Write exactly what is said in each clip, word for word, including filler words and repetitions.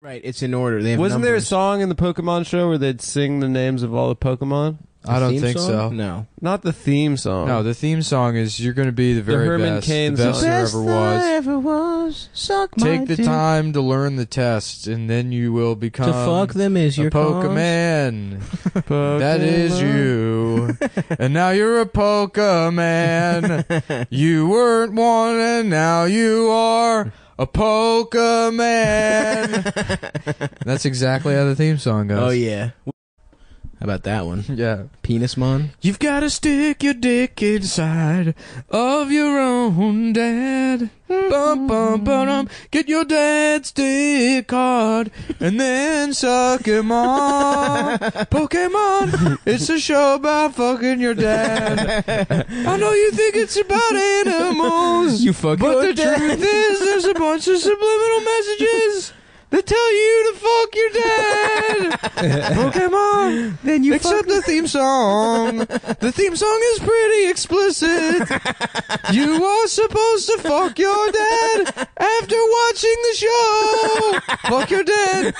Right, it's in order. They have Wasn't numbers. there a song in the Pokemon show where they'd sing the names of all the Pokemon? I don't theme think song? so. No. Not the theme song. No, the theme song is "You're going to be the very Herman best, Cain the best song. there Best ever I was." ever was. Suck my Take the dick. time to learn the test, and then you will become To fuck them is a your cause. Pokemon. Pokemon. That is you. And now you're a Pokemon. You weren't one, and now you are a Pokemon. That's exactly how the theme song goes. Oh, yeah. How about that one? Yeah. Penismon? You've got to stick your dick inside of your own dad. Bum, bum, ba-dum. Get your dad's dick hard and then suck him on. Pokemon, it's a show about fucking your dad. I know you think it's about animals, You fuck but your the dad. truth is there's a bunch of subliminal messages that tell you to fuck your dad. Pokemon. Then you Except the theme song. The theme song is pretty explicit. You are supposed to fuck your dad after watching the show. Fuck your dad.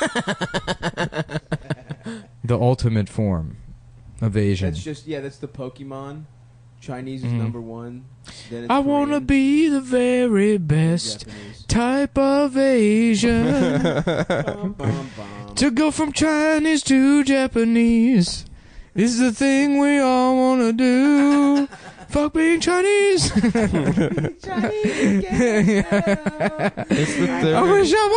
The ultimate form of Asian. That's just, yeah, that's the Pokemon. Chinese is Mhm. number one. Then it's I want to Korean, be the very best Japanese. type of Asian. Bum, bum, bum. To go from Chinese to Japanese is the thing we all want to do. Fuck being Chinese. It's the third. I wish I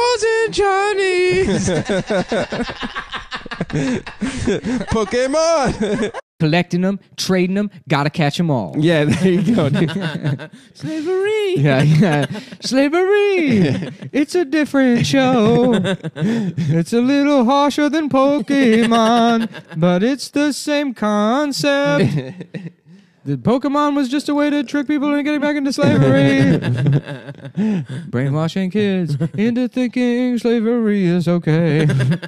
wasn't Chinese. Pokemon. Collecting them, trading them, gotta catch them all. Yeah, there you go, dude. Slavery. Yeah, yeah. Slavery. It's a different show. It's a little harsher than Pokemon, but it's the same concept. The Pokemon was just a way to trick people into getting back into slavery. Brainwashing kids into thinking slavery is okay.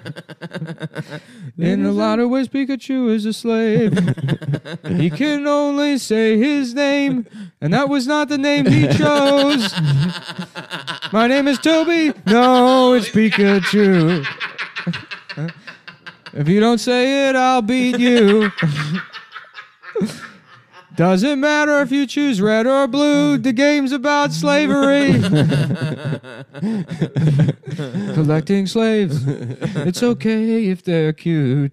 In a lot of ways, Pikachu is a slave. He can only say his name, and that was not the name he chose. My name is Toby. No, it's Pikachu. If you don't say it, I'll beat you. Doesn't matter if you choose red or blue, the game's about slavery. Collecting slaves. It's okay if they're cute.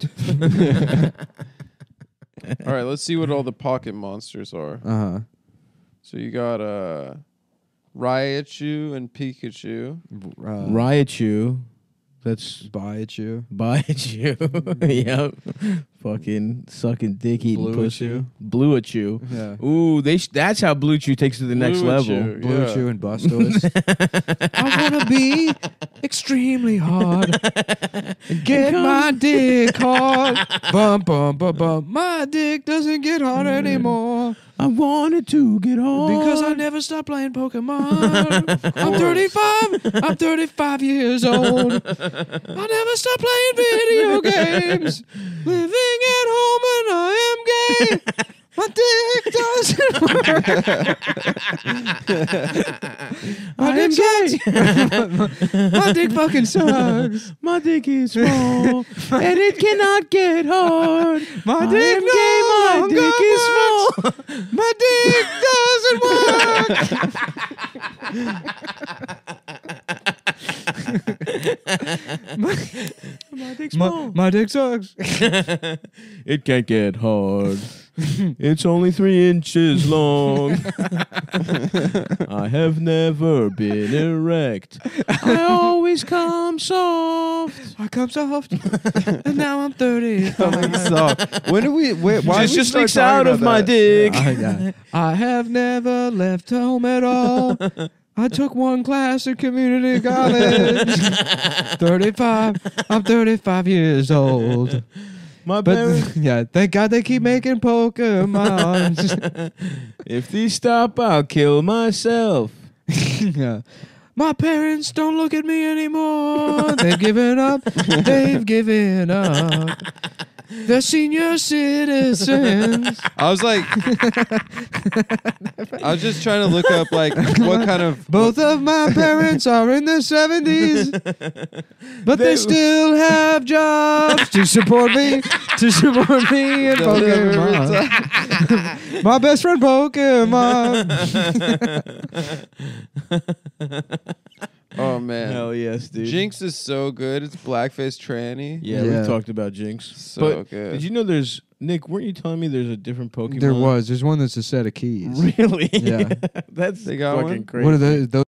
All right, let's see what all the pocket monsters are. Uh-huh. So you got uh, Raichu and Pikachu. Uh, Raichu. That's Baichu. Baichu. Yep. Fucking sucking dick eating Blue pussy. Chew. Blue Chew. Yeah. Ooh, they sh- that's how Blue Chew takes it to the next Blue level. Chew. Blue Yeah. Chew and Bustos. I want to be extremely hard and get my dick hard. Bum, bum, bum, bum. My dick doesn't get hard anymore I wanted to get on. because I never stopped playing Pokemon. I'm thirty-five. I'm thirty-five years old. I never stopped playing video games. Living at home and I am gay. My dick doesn't work. My dick sucks. My dick fucking sucks. My dick is small and it cannot get hard. My I dick am gay, my no dick longer is small. works. My dick doesn't work. My dick's My, small. my dick sucks. It can't get hard. It's only three inches long. I have never been erect. I always come soft. I come soft, and now I'm thirty. So, when do we? Wait, why Just, did we just start leaks talking out about of my that? dick. I, I have never left home at all. I took one class at community college. thirty-five. I'm thirty-five years old. My But parents, yeah, thank God they keep making Pokemon. if these stop, I'll kill myself. Yeah. My parents don't look at me anymore. They've given up. They've given up. the senior citizens. I was like, I was just trying to look up like what kind of Both of my parents are in their seventies, but they, They- still have jobs to support me, to support me in Pokemon. My best friend Pokemon. Oh man, Hell yes, dude. Jinx is so good. It's blackface tranny. Yeah, Yeah. we talked about Jinx. So but good. did you know there's Nick? Weren't you telling me there's a different Pokemon? There was. There's one that's a set of keys. Really? Yeah. That's They got fucking one? crazy. What are those? Those